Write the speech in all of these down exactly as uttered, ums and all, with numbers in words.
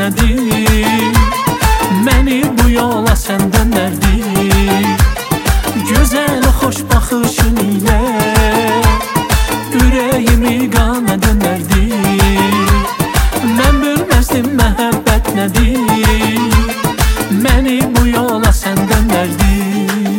nədir? Məni bu yola sən döndərdin. Gözəl xoş baxışın ilə ürəyimi qana döndərdin. Mən bilməzdim məhəbbət nədir? Məni bu yola sən döndərdin.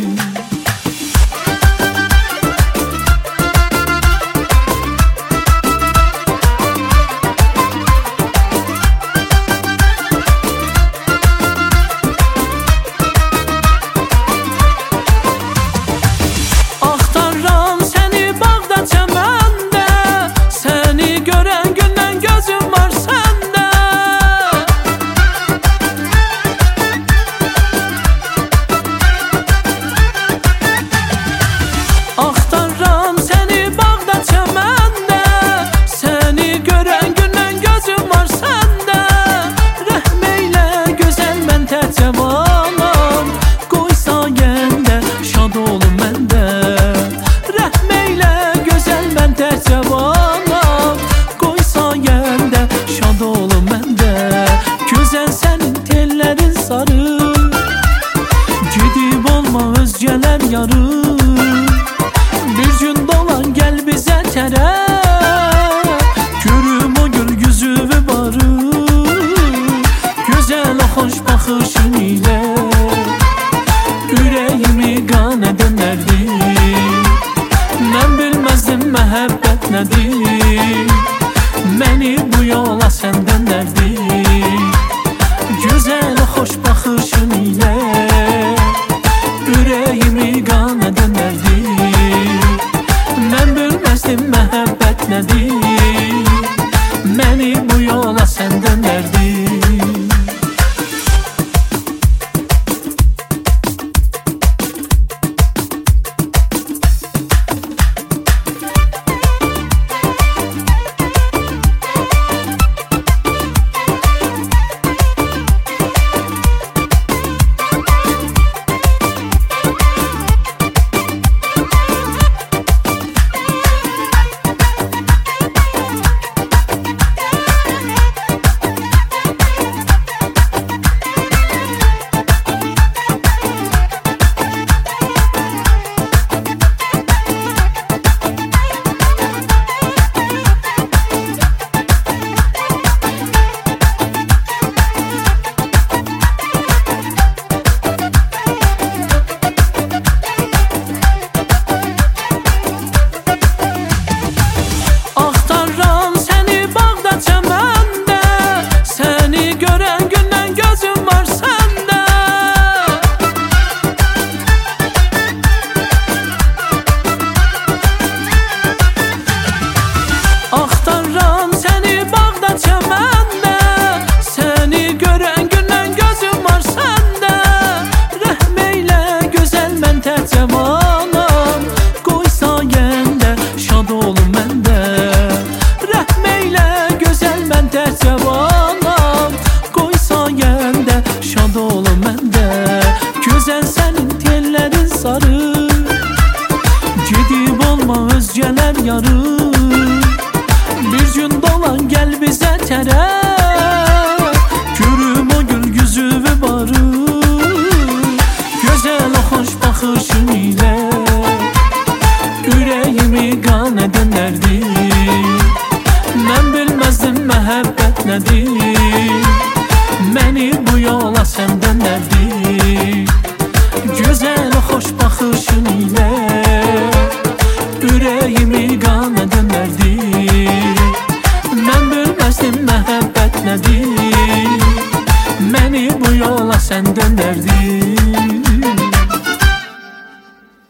Özgələr yarı bir gün dolan gəl bizə tərəf. Görüm o gül yüzüvü barı gözəl o xoş baxışın ilə ürəyimi qana döndərdin. Mən bilməzdim məhəbbət nədir? Məni bu yola sən döndərdin. Gözəl o xoş baxışın ilə ürəyimi qana döndərdin. Mən bilməzdim məhəbbət nədir? Məni bu yola sən döndərdin. Özgələr yarı bir gün dolan gəl bizə tərəf. Görüm o gül yüzüvü barı gözəl o xoş baxışın ilə ürəyimi qana döndərdin. Mən bilməzdim məhəbbət nədir? Məni bu yola sən döndərdin. Gözəl o xoş baxışın ilə ürəyimi qana döndərdin. Mən bilməzdim məhəbbət nədir? Məni bu yola sən döndərdin.